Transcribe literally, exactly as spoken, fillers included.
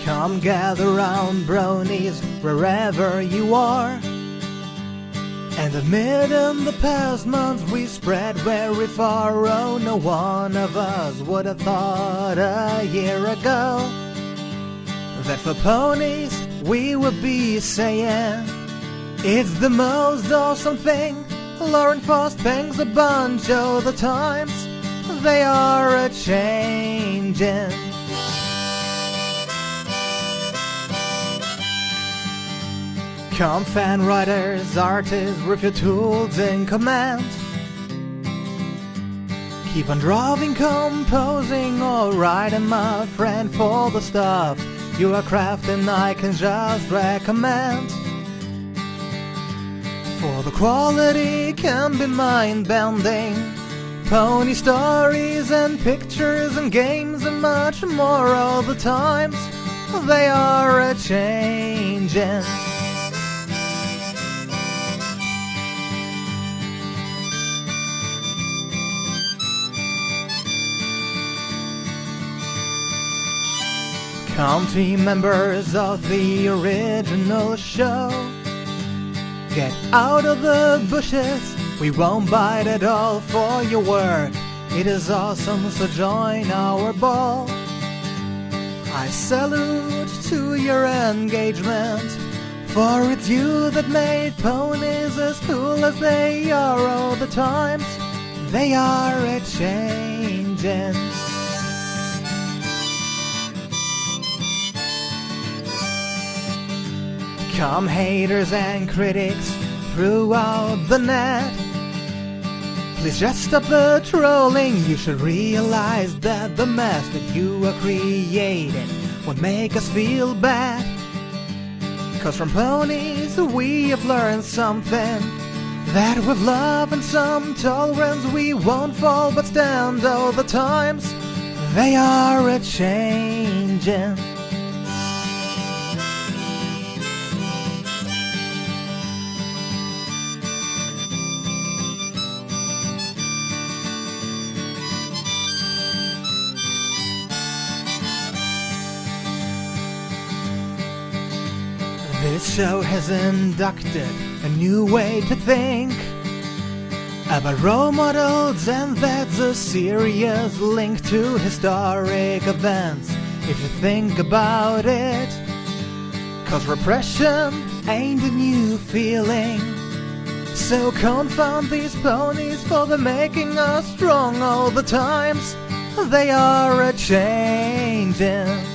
Come gather round, bronies, wherever you are. And amid in the past months we spread very far. Oh, no one of us would have thought a year ago that for ponies we would be saying it's the most awesome thing. Lauren Faust thinks a bunch of the times they are a-changin'. Come fan writers, artists with your tools in command. Keep on drawing, composing, or writing, my friend, for the stuff you are crafting I can just recommend. For the quality can be mind-bending. Pony stories and pictures and games and much more. All the times they are a-changin'. Come team members of the original show, get out of the bushes, we won't bite at all for your work. It is awesome, so join our ball. I salute to your engagement, for it's you that made ponies as cool as they are. All the times they are a-changin'. Come haters and critics throughout the net, please just stop the trolling. You should realize that the mess that you are creating won't make us feel bad. Cause from ponies we have learned something, that with love and some tolerance we won't fall but stand. All the times they are a-changin'. This show has inducted a new way to think about role models, and that's a serious link to historic events, if you think about it. Cause repression ain't a new feeling, so confound these ponies, for they're making us strong. All the times they are a-changin'.